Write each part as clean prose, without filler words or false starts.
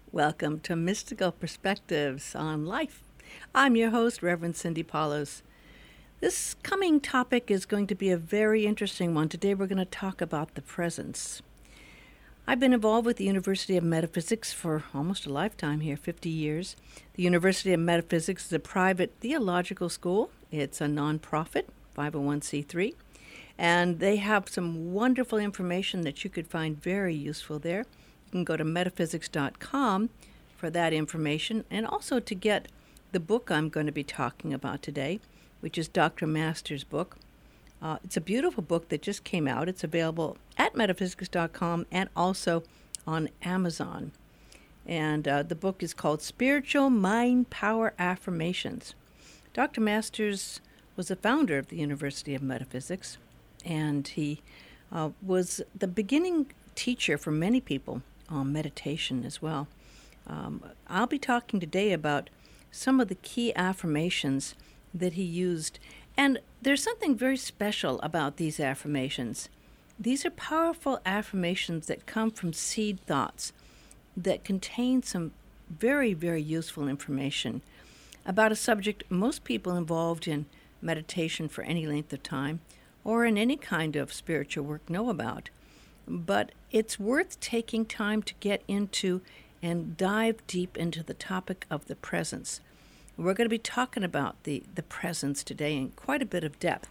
Welcome to Mystical Perspectives on Life. I'm your host, Reverend Cindy Paulos. This coming topic is going to be a very interesting one. Today we're going to talk about the presence. I've been involved with the University of Metaphysics for almost a lifetime here, 50 years. The University of Metaphysics is a private theological school. It's a nonprofit, 501c3, and they have some wonderful information that you could find very useful there. You can go to metaphysics.com for that information, and also to get the book I'm going to be talking about today, which is Dr. Masters' book. It's a beautiful book that just came out. It's available at metaphysics.com and also on Amazon. And the book is called Spiritual Mind Power Affirmations. Dr. Masters was the founder of the University of Metaphysics, and he was the beginning teacher for many people on meditation as well. I'll be talking today about some of the key affirmations that he used. And there's something very special about these affirmations. These are powerful affirmations that come from seed thoughts that contain some very, very useful information about a subject most people involved in meditation for any length of time or in any kind of spiritual work know about. But it's worth taking time to get into and dive deep into the topic of the presence. We're going to be talking about the presence today in quite a bit of depth.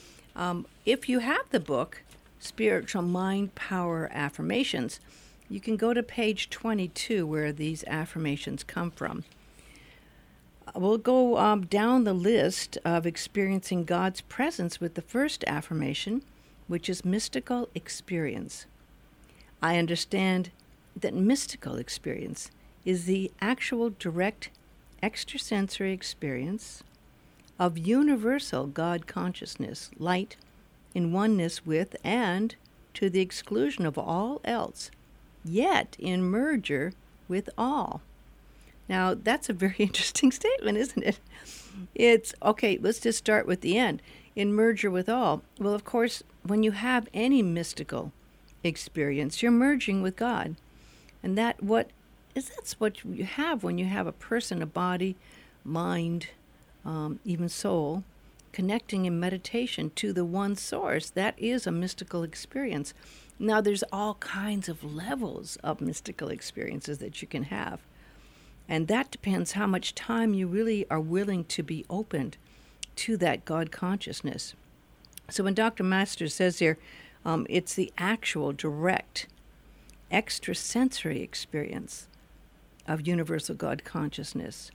If you have the book, Spiritual Mind Power Affirmations, you can go to page 22 where these affirmations come from. We'll go down the list of experiencing God's presence with the first affirmation, which is mystical experience. I understand that mystical experience is the actual direct extrasensory experience of universal God consciousness, light, in oneness with and to the exclusion of all else, yet in merger with all. Now, that's a very interesting statement, isn't it? It's, okay, let's just start with the end. In merger with all. Well, of course, when you have any mystical experience, you're merging with God. And that's what you have when you have a person, a body, mind, even soul, connecting in meditation to the one source. That is a mystical experience. Now, there's all kinds of levels of mystical experiences that you can have. And that depends how much time you really are willing to be opened to that God consciousness. So when Dr. Masters says here, it's the actual direct extrasensory experience of universal God consciousness,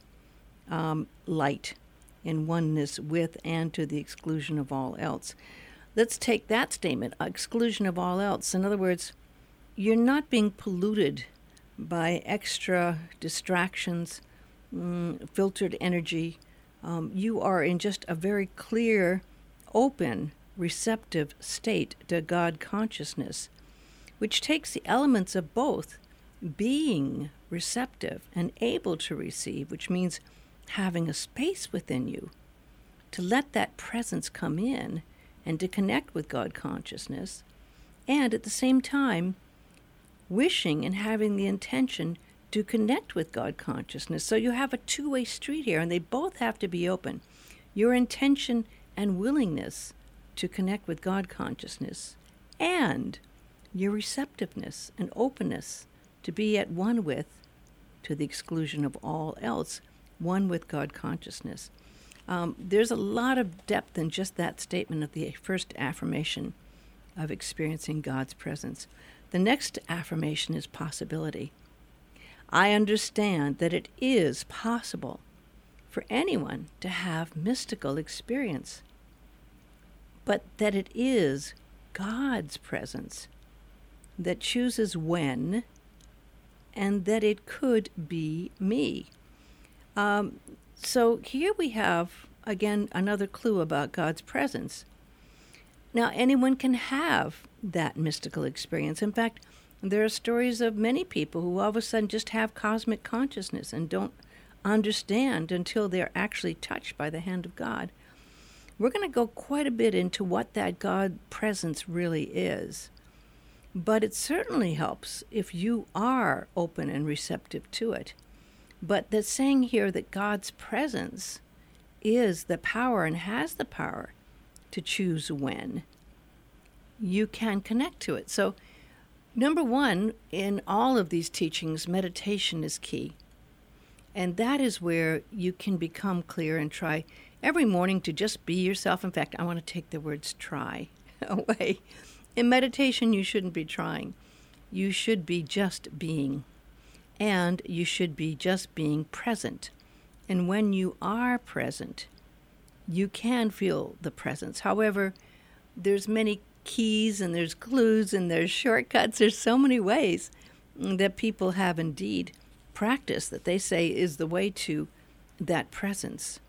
light in oneness with and to the exclusion of all else. Let's take that statement, exclusion of all else. In other words, you're not being polluted by extra distractions, filtered energy. You are in just a very clear, open, receptive state to God consciousness, which takes the elements of both being receptive and able to receive, which means having a space within you to let that presence come in and to connect with God consciousness, and at the same time wishing and having the intention to connect with God consciousness. So you have a two-way street here, and they both have to be open. Your intention and willingness to connect with God consciousness, and your receptiveness and openness to be at one with, to the exclusion of all else, one with God consciousness. There's a lot of depth in just that statement of the first affirmation of experiencing God's presence. The next affirmation is possibility. I understand that it is possible for anyone to have mystical experience, but that it is God's presence that chooses when, and that it could be me. So here we have, again, another clue about God's presence. Now, anyone can have that mystical experience. In fact, there are stories of many people who all of a sudden just have cosmic consciousness and don't understand until they're actually touched by the hand of God. We're going to go quite a bit into what that God presence really is. But it certainly helps if you are open and receptive to it. But that's saying here that God's presence is the power and has the power to choose when you can connect to it. So, number one, in all of these teachings, meditation is key. And that is where you can become clear and try every morning to just be yourself. In fact, I want to take the words try away. In meditation, you shouldn't be trying. You should be just being. And you should be just being present. And when you are present, you can feel the presence. However, there's many keys and there's clues and there's shortcuts. There's so many ways that people have indeed practiced that they say is the way to that presence.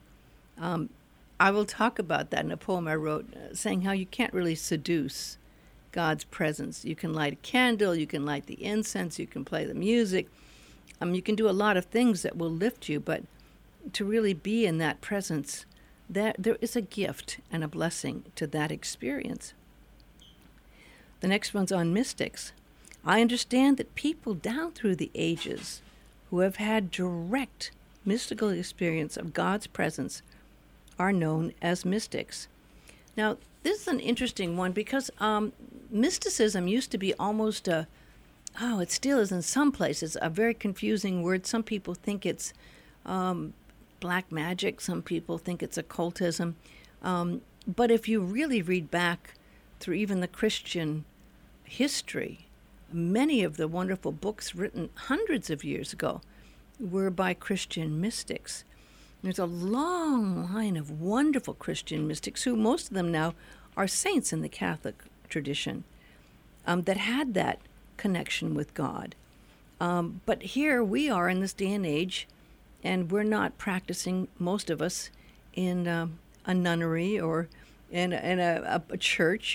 I will talk about that in a poem I wrote, saying how you can't really seduce God's presence. You can light a candle, you can light the incense, you can play the music. You can do a lot of things that will lift you, but to really be in that presence, there is a gift and a blessing to that experience. The next one's on mystics. I understand that people down through the ages who have had direct mystical experience of God's presence are known as mystics. Now, this is an interesting one because mysticism used to be almost it still is in some places, a very confusing word. Some people think it's black magic. Some people think it's occultism. But if you really read back through even the Christian history, many of the wonderful books written hundreds of years ago were by Christian mystics. There's a long line of wonderful Christian mystics who most of them now are saints in the Catholic tradition that had that connection with God. But here we are in this day and age, and we're not practicing, most of us, in a nunnery or in a church.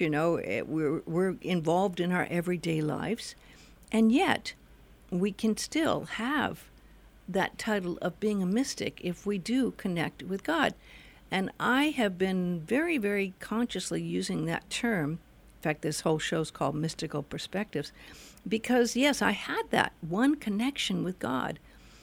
We're involved in our everyday lives, and yet we can still have that title of being a mystic if we do connect with God. And I have been very, very consciously using that term. In fact, this whole show is called Mystical Perspectives, because yes, I had that one connection with God,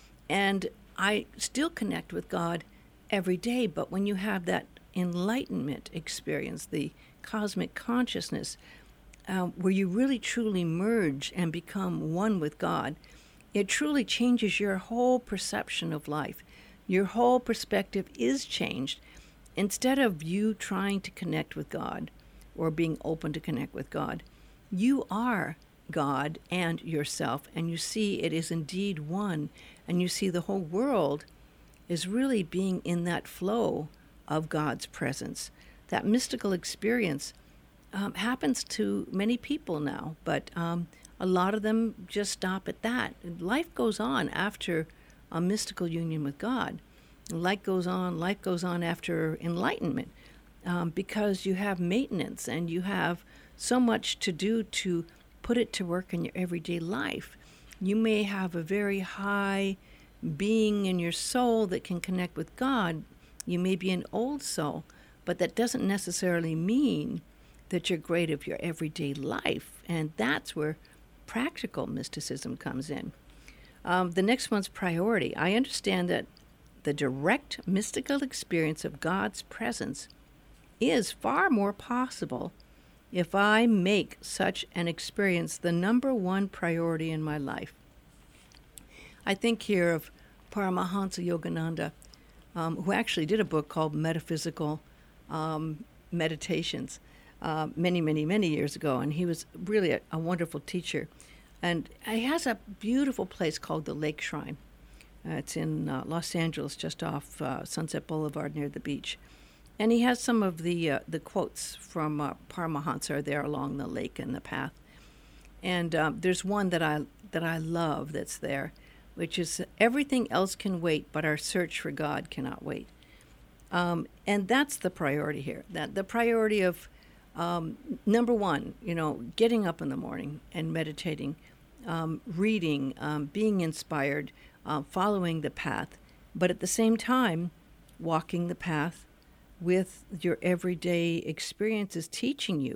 and I still connect with God every day. But when you have that enlightenment experience, the cosmic consciousness, where you really truly merge and become one with God, it truly changes your whole perception of life. Your whole perspective is changed. Instead of you trying to connect with God or being open to connect with God, you are God and yourself, and you see it is indeed one, and you see the whole world is really being in that flow of God's presence. That mystical experience happens to many people now, but a lot of them just stop at that. Life goes on after a mystical union with God. Life goes on after enlightenment, because you have maintenance and you have so much to do to put it to work in your everyday life. You may have a very high being in your soul that can connect with God. You may be an old soul, but that doesn't necessarily mean that you're great of your everyday life. And that's where practical mysticism comes in. The next one's priority. I understand that the direct mystical experience of God's presence is far more possible if I make such an experience the number one priority in my life. I think here of Paramahansa Yogananda, who actually did a book called Metaphysical Meditations many years ago, and he was really a wonderful teacher. And he has a beautiful place called the Lake Shrine. It's in Los Angeles, just off Sunset Boulevard near the beach. And he has some of the quotes from Paramahansa are there along the lake and the path. And there's one that I love that's there, which is, everything else can wait, but our search for God cannot wait. And that's the priority here. That the priority of number one, getting up in the morning and meditating, reading, being inspired, following the path, but at the same time, walking the path with your everyday experiences teaching you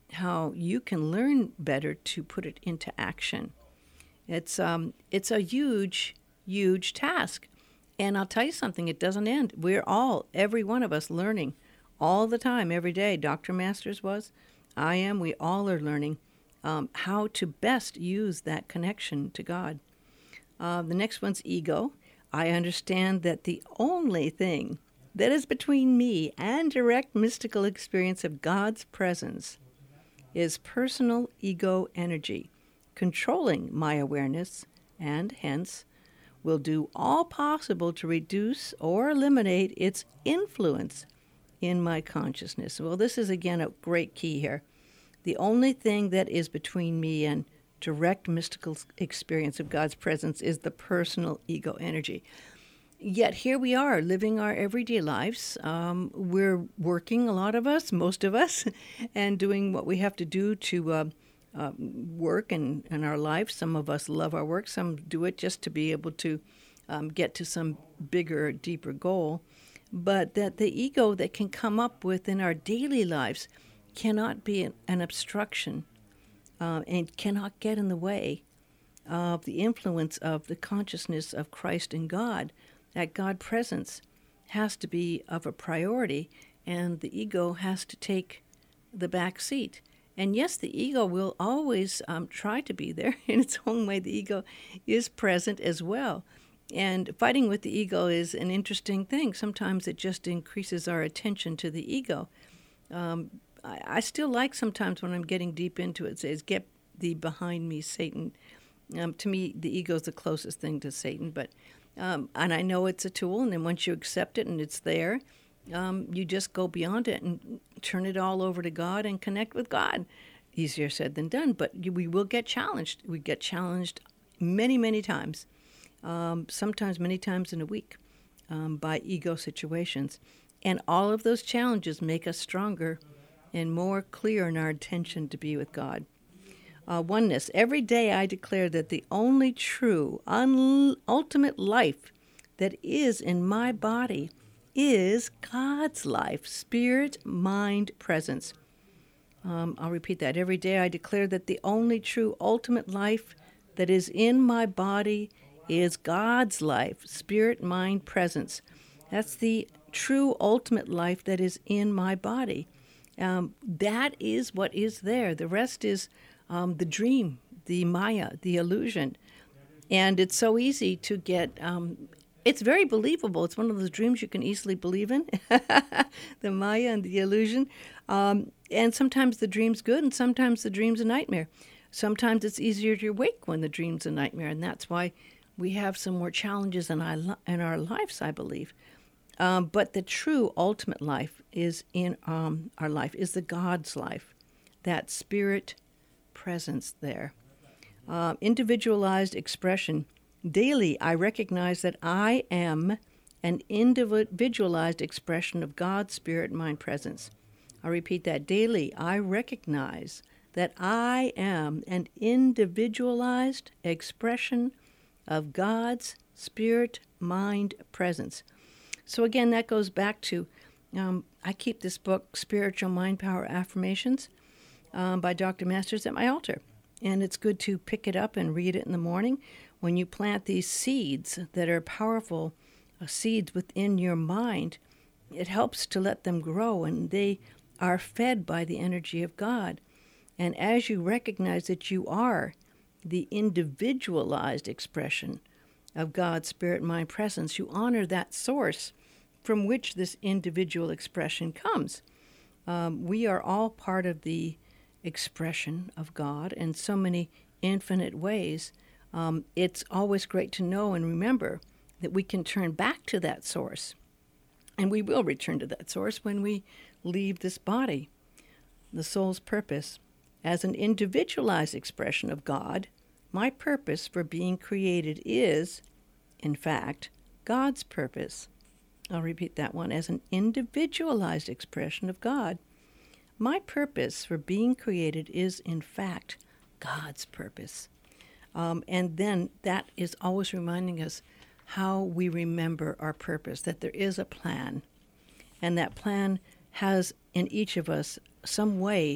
how you can learn better to put it into action. It's a huge, huge task. And I'll tell you something, it doesn't end. We're all, every one of us, learning all the time, every day. Dr. Masters was, I am, we all are learning how to best use that connection to God. The next one's ego. I understand that the only thing that is between me and direct mystical experience of God's presence is personal ego energy, controlling my awareness, and hence will do all possible to reduce or eliminate its influence in my consciousness. Well, this is again a great key here. The only thing that is between me and direct mystical experience of God's presence is the personal ego energy. Yet here we are living our everyday lives. We're working, a lot of us, most of us, and doing what we have to do to work in our life. Some of us love our work. Some do it just to be able to get to some bigger, deeper goal. But that the ego that can come up within our daily lives cannot be an obstruction and cannot get in the way of the influence of the consciousness of Christ and God. That God presence has to be of a priority, and the ego has to take the back seat. And yes, the ego will always try to be there in its own way. The ego is present as well. And fighting with the ego is an interesting thing. Sometimes it just increases our attention to the ego. I still like sometimes when I'm getting deep into it, it says, "Get thee behind me, Satan." To me, the ego is the closest thing to Satan. But and I know it's a tool, and then once you accept it and it's there, you just go beyond it and turn it all over to God and connect with God. Easier said than done, but we will get challenged. We get challenged many, many times, sometimes many times in a week, by ego situations. And all of those challenges make us stronger and more clear in our intention to be with God. Oneness. Every day I declare that the only true, ultimate life that is in my body is God's life, spirit, mind, presence. I'll repeat that. Every day I declare that the only true, ultimate life that is in my body is God's life, spirit, mind, presence. That's the true, ultimate life that is in my body. That is what is there. The rest is the dream, the Maya, the illusion. And it's so easy to get, it's very believable. It's one of those dreams you can easily believe in, the Maya and the illusion. And sometimes the dream's good, and sometimes the dream's a nightmare. Sometimes it's easier to wake when the dream's a nightmare, and that's why we have some more challenges in our lives, I believe. But the true ultimate life is in our life, is the God's life, that spirit presence there. Individualized expression. Daily, I recognize that I am an individualized expression of God's spirit, mind, presence. I repeat that. Daily, I recognize that I am an individualized expression of God's spirit, mind, presence. So again, that goes back to, I keep this book, Spiritual Mind Power Affirmations, by Dr. Masters, at my altar. And it's good to pick it up and read it in the morning. When you plant these seeds that are powerful seeds within your mind, it helps to let them grow, and they are fed by the energy of God. And as you recognize that you are the individualized expression of God's spirit, mind, presence, you honor that source from which this individual expression comes. We are all part of the expression of God in so many infinite ways. It's always great to know and remember that we can turn back to that source, and we will return to that source when we leave this body. The soul's purpose. As an individualized expression of God, my purpose for being created is, in fact, God's purpose. I'll repeat that one. As an individualized expression of God, my purpose for being created is, in fact, God's purpose. And then that is always reminding us how we remember our purpose, that there is a plan. And that plan has in each of us some way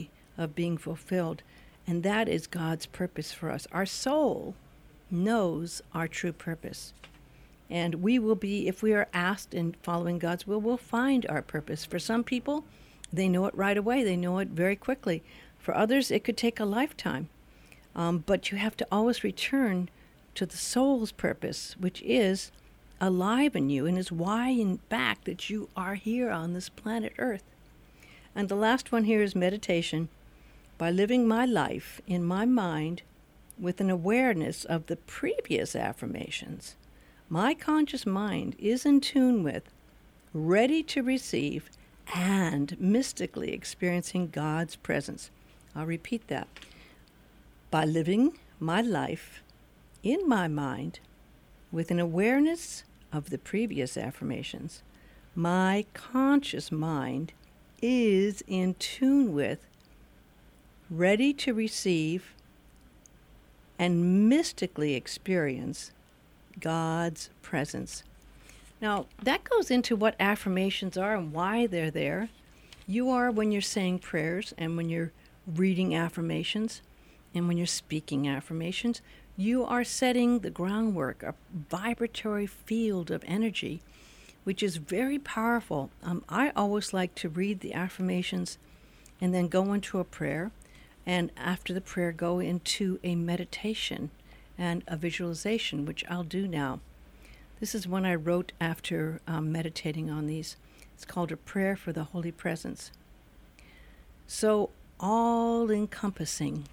of being fulfilled. And that is God's purpose for us. Our soul knows our true purpose. And we will be, if we are asked in following God's will, we'll find our purpose. For some people, they know it right away. They know it very quickly. For others, it could take a lifetime. But you have to always return to the soul's purpose, which is alive in you and is why in fact that you are here on this planet Earth. And the last one here is meditation. By living my life in my mind with an awareness of the previous affirmations, my conscious mind is in tune with, ready to receive, and mystically experiencing God's presence. I'll repeat that. By living my life in my mind with an awareness of the previous affirmations, my conscious mind is in tune with, ready to receive, and mystically experience God's presence. Now, that goes into what affirmations are and why they're there. You are when you're saying prayers and when you're reading affirmations and when you're speaking affirmations, you are setting the groundwork, a vibratory field of energy, which is very powerful. I always like to read the affirmations and then go into a prayer, and after the prayer go into a meditation and a visualization, which I'll do now. This is one I wrote after meditating on these. It's called A Prayer for the Holy Presence. So all-encompassing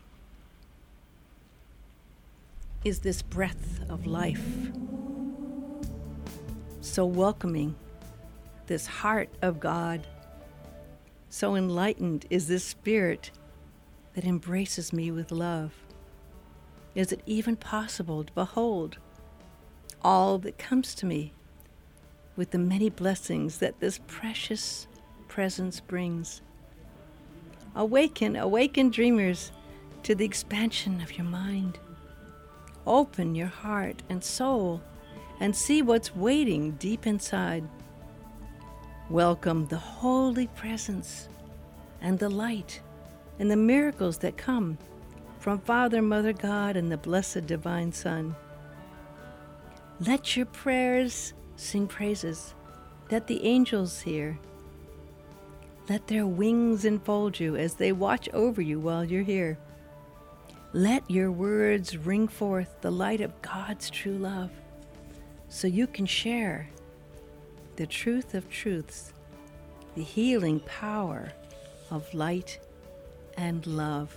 is this breath of life. So welcoming, this heart of God. So enlightened is this spirit that embraces me with love. Is it even possible to behold all that comes to me with the many blessings that this precious presence brings? Awaken, awaken, dreamers, to the expansion of your mind. Open your heart and soul and see what's waiting deep inside. Welcome the holy presence and the light and the miracles that come from Father, Mother God, and the blessed Divine Son. Let your prayers sing praises that the angels hear. Let their wings enfold you as they watch over you while you're here. Let your words ring forth the light of God's true love so you can share the truth of truths, the healing power of light and love.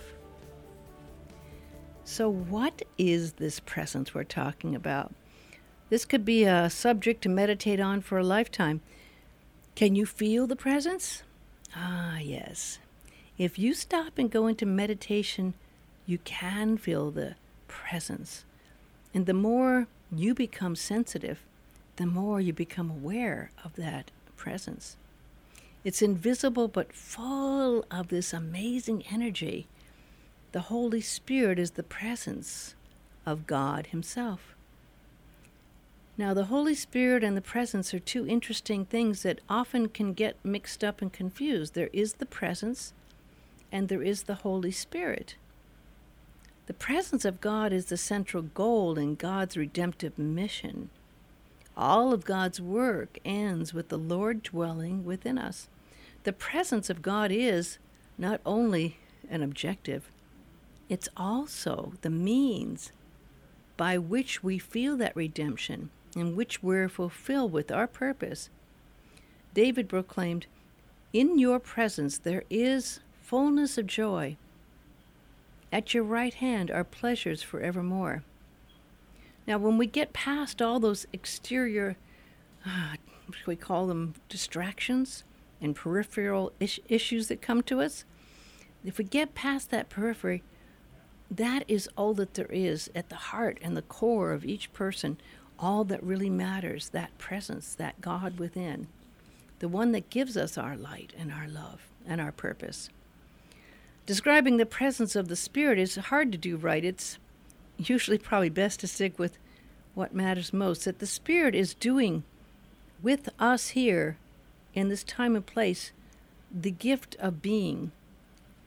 So what is this presence we're talking about? This could be a subject to meditate on for a lifetime. Can you feel the presence? Ah, yes. If you stop and go into meditation, you can feel the presence. And the more you become sensitive, the more you become aware of that presence. It's invisible but full of this amazing energy. The Holy Spirit is the presence of God Himself. Now, the Holy Spirit and the presence are two interesting things that often can get mixed up and confused. There is the presence, and there is the Holy Spirit. The presence of God is the central goal in God's redemptive mission. All of God's work ends with the Lord dwelling within us. The presence of God is not only an objective, it's also the means by which we feel that redemption, in which we're fulfilled with our purpose. David proclaimed, "In your presence there is fullness of joy. At your right hand are pleasures forevermore." Now, when we get past all those exterior, we call them distractions and peripheral issues that come to us, if we get past that periphery, that is all that there is at the heart and the core of each person. All that really matters, that presence, that God within, the one that gives us our light and our love and our purpose. Describing the presence of the Spirit is hard to do right. It's usually probably best to stick with what matters most, that the Spirit is doing with us here in this time and place the gift of being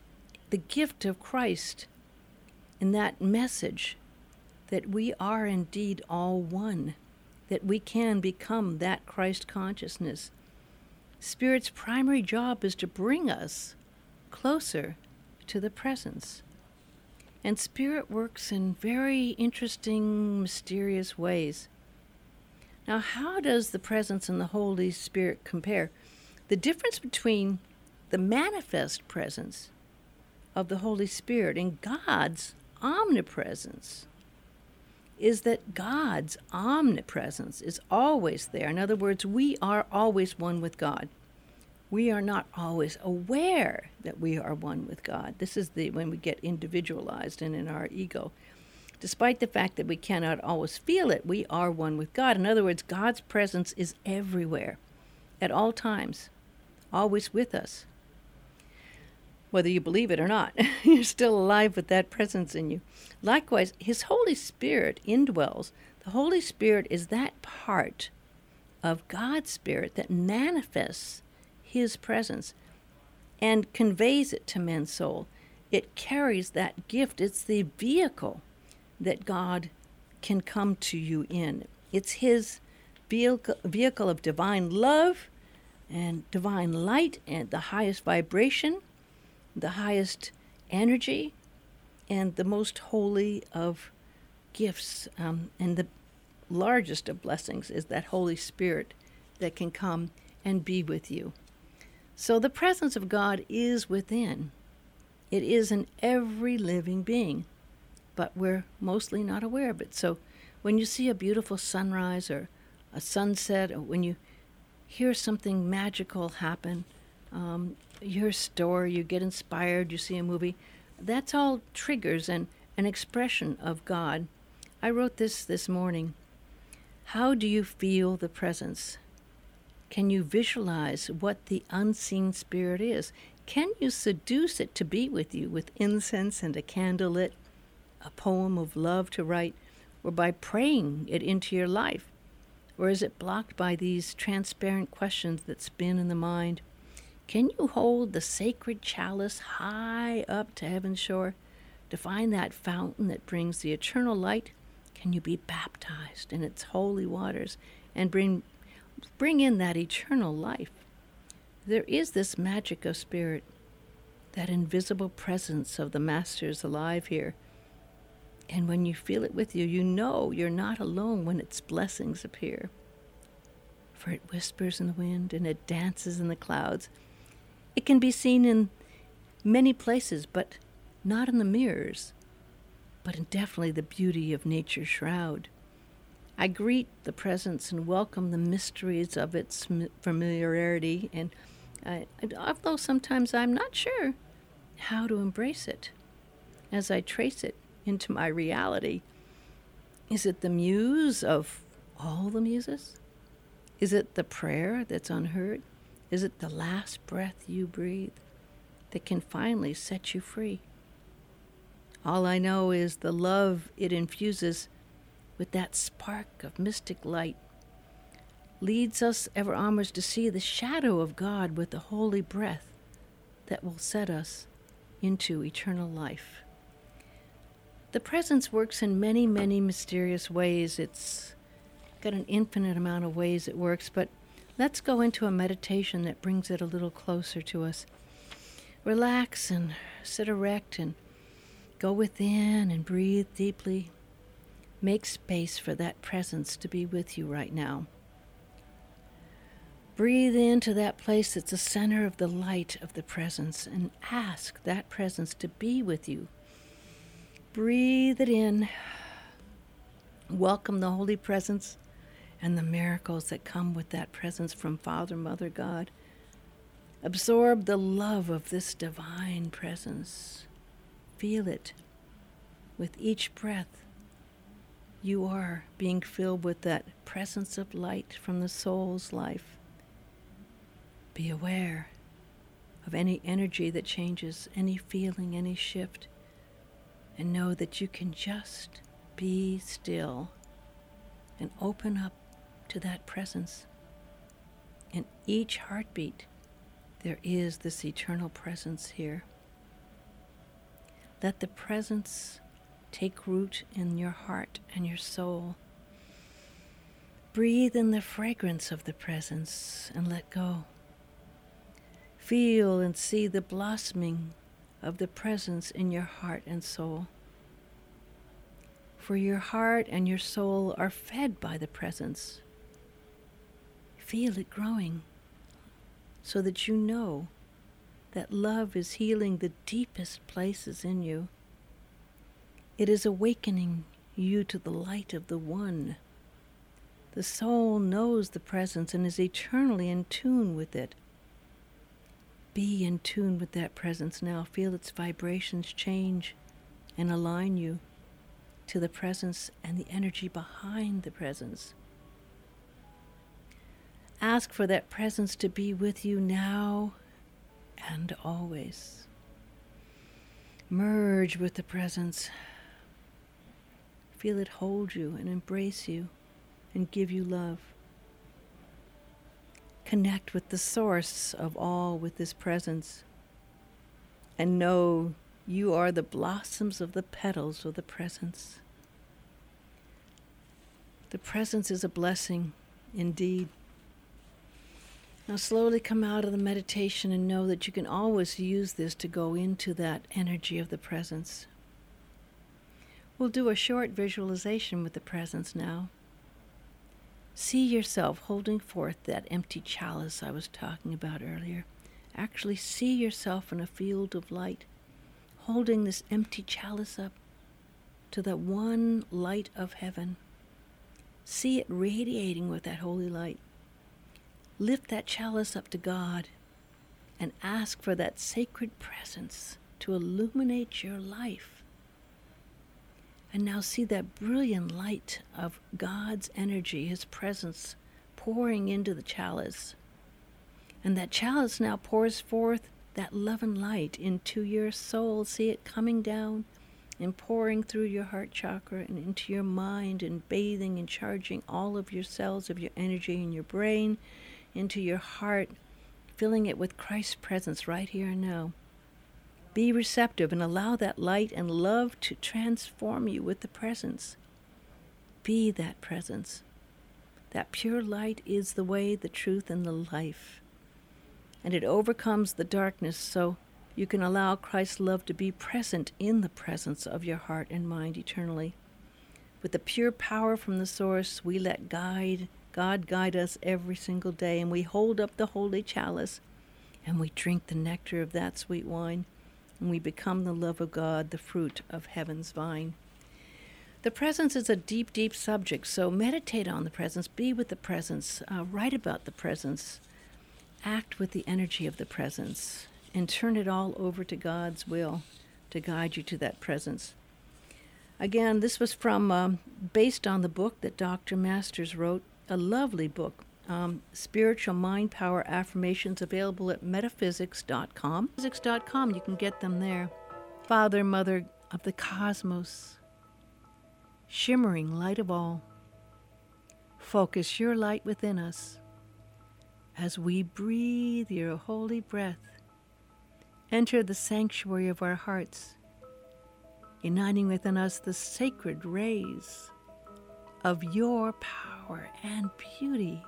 the gift of Christ in that message that we are indeed all one, that we can become that Christ consciousness. Spirit's primary job is to bring us closer to the presence. And Spirit works in very interesting, mysterious ways. Now, how does the presence and the Holy Spirit compare? The difference between the manifest presence of the Holy Spirit and God's omnipresence is that God's omnipresence is always there. In other words, we are always one with God. We are not always aware that we are one with God. This is when we get individualized and in our ego. Despite the fact that we cannot always feel it, we are one with God. In other words, God's presence is everywhere, at all times, always with us. Whether you believe it or not, you're still alive with that presence in you. Likewise, His Holy Spirit indwells. The Holy Spirit is that part of God's Spirit that manifests His presence and conveys it to man's soul. It carries that gift. It's the vehicle that God can come to you in. It's His vehicle of divine love and divine light and the highest vibration, the highest energy, and the most holy of gifts. And the largest of blessings is that Holy Spirit that can come and be with you. So the presence of God is within. It is in every living being, but we're mostly not aware of it. So when you see a beautiful sunrise or a sunset, or when you hear something magical happen, you hear a story, you get inspired, you see a movie, that's all triggers and an expression of God. I wrote this morning. How do you feel the presence? Can you visualize what the unseen spirit is? Can you seduce it to be with you with incense and a candle lit, a poem of love to write, or by praying it into your life? Or is it blocked by these transparent questions that spin in the mind? Can you hold the sacred chalice high up to heaven's shore to find that fountain that brings the eternal light? Can you be baptized in its holy waters and bring in that eternal life? There is this magic of spirit, that invisible presence of the Master's alive here. And when you feel it with you, you know you're not alone when its blessings appear. For it whispers in the wind and it dances in the clouds. It can be seen in many places, but not in the mirrors, but in definitely the beauty of nature's shroud. I greet the presence and welcome the mysteries of its familiarity, and although sometimes I'm not sure how to embrace it, as I trace it into my reality. Is it the muse of all the muses? Is it the prayer that's unheard? Is it the last breath you breathe that can finally set you free? All I know is the love it infuses with that spark of mystic light leads us ever onwards to see the shadow of God with the holy breath that will set us into eternal life. The presence works in many, many mysterious ways. It's got an infinite amount of ways it works, but let's go into a meditation that brings it a little closer to us. Relax and sit erect and go within and breathe deeply. Make space for that presence to be with you right now. Breathe into that place that's the center of the light of the presence and ask that presence to be with you. Breathe it in. Welcome the holy presence and the miracles that come with that presence from Father, Mother, God. Absorb the love of this divine presence. Feel it. With each breath, you are being filled with that presence of light from the soul's life. Be aware of any energy that changes, any feeling, any shift, and know that you can just be still and open up to that presence. In each heartbeat, there is this eternal presence here. Let the presence take root in your heart and your soul. Breathe in the fragrance of the presence and let go. Feel and see the blossoming of the presence in your heart and soul. For your heart and your soul are fed by the presence. Feel it growing so that you know that love is healing the deepest places in you. It is awakening you to the light of the One. The soul knows the presence and is eternally in tune with it. Be in tune with that presence now. Feel its vibrations change and align you to the presence and the energy behind the presence. Ask for that presence to be with you now and always. Merge with the presence. Feel it hold you and embrace you and give you love. Connect with the source of all with this presence and know you are the blossoms of the petals of the presence. The presence is a blessing indeed. Now slowly come out of the meditation and know that you can always use this to go into that energy of the presence. We'll do a short visualization with the presence now. See yourself holding forth that empty chalice I was talking about earlier. Actually see yourself in a field of light, holding this empty chalice up to that one light of heaven. See it radiating with that holy light. Lift that chalice up to God and ask for that sacred presence to illuminate your life. And now see that brilliant light of God's energy, His presence, pouring into the chalice. And that chalice now pours forth that love and light into your soul. See it coming down and pouring through your heart chakra and into your mind and bathing and charging all of your cells of your energy in your brain, into your heart, filling it with Christ's presence right here and now. Be receptive and allow that light and love to transform you with the presence. Be that presence. That pure light is the way, the truth, and the life. And it overcomes the darkness, so you can allow Christ's love to be present in the presence of your heart and mind eternally. With the pure power from the source, we let God guide us every single day, and we hold up the holy chalice, and we drink the nectar of that sweet wine. And we become the love of God, the fruit of heaven's vine. The presence is a deep, deep subject, so meditate on the presence, be with the presence, write about the presence, act with the energy of the presence, and turn it all over to God's will to guide you to that presence. Again, this was from, based on the book that Dr. Masters wrote, a lovely book. Spiritual Mind Power Affirmations, available at metaphysics.com. Metaphysics.com, you can get them there. Father, Mother of the cosmos, shimmering light of all, focus your light within us as we breathe your holy breath. Enter the sanctuary of our hearts, uniting within us the sacred rays of your power and beauty.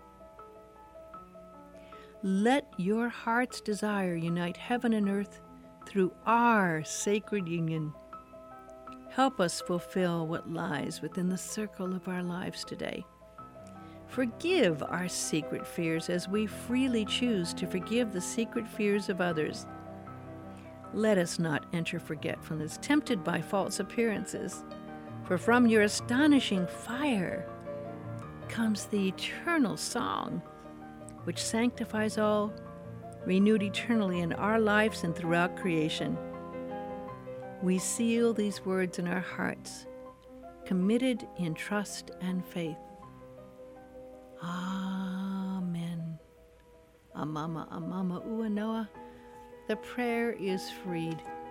Let your heart's desire unite heaven and earth through our sacred union. Help us fulfill what lies within the circle of our lives today. Forgive our secret fears as we freely choose to forgive the secret fears of others. Let us not enter forgetfulness, tempted by false appearances, for from your astonishing fire comes the eternal song, which sanctifies all, renewed eternally in our lives and throughout creation. We seal these words in our hearts, committed in trust and faith. Amen. Amama, amama, ua noa. The prayer is freed.